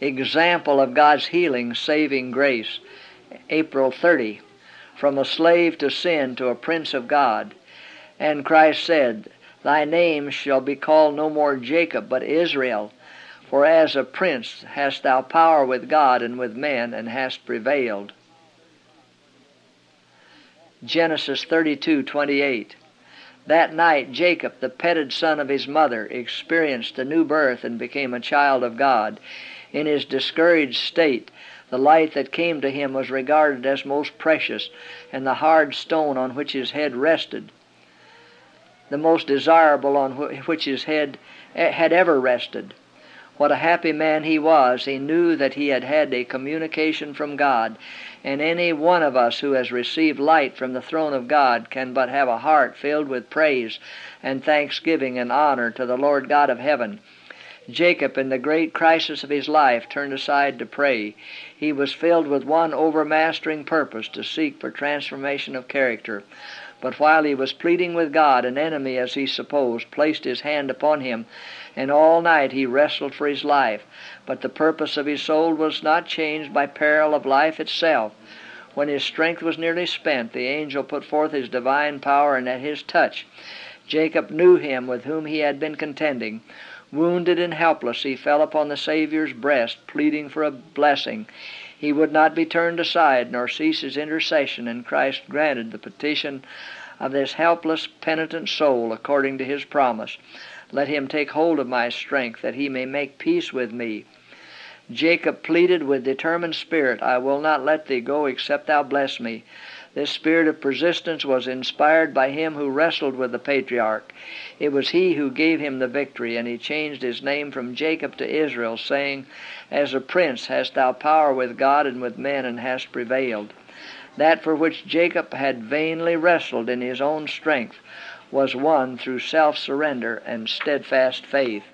example of God's healing, saving grace. April 30, from a slave to sin to a prince of God. And Christ said, Thy name shall be called no more Jacob, but Israel. For as a prince hast thou power with God and with men, and hast prevailed. Genesis 32:28. That night Jacob, the petted son of his mother, experienced a new birth and became a child of God. In his discouraged state, the light that came to him was regarded as most precious, and the hard stone on which his head rested, the most desirable on which his head had ever rested. What a happy man he was. He knew that he had had a communication from God, and any one of us who has received light from the throne of God can but have a heart filled with praise and thanksgiving and honor to the Lord God of heaven. Jacob, in the great crisis of his life, turned aside to pray. He was filled with one overmastering purpose, to seek for transformation of character. But while he was pleading with God, an enemy, as he supposed, placed his hand upon him, and all night he wrestled for his life. But the purpose of his soul was not changed by peril of life itself. When his strength was nearly spent, the angel put forth his divine power, and at his touch Jacob knew him with whom he had been contending. Wounded and helpless, he fell upon the Savior's breast, pleading for a blessing. He would not be turned aside, nor cease his intercession, and Christ granted the petition of this helpless, penitent soul according to his promise. Let him take hold of my strength, that he may make peace with me. Jacob pleaded with determined spirit, I will not let thee go except thou bless me. This spirit of persistence was inspired by him who wrestled with the patriarch. It was he who gave him the victory, and he changed his name from Jacob to Israel, saying, As a prince hast thou power with God and with men, and hast prevailed. That for which Jacob had vainly wrestled in his own strength was won through self-surrender and steadfast faith.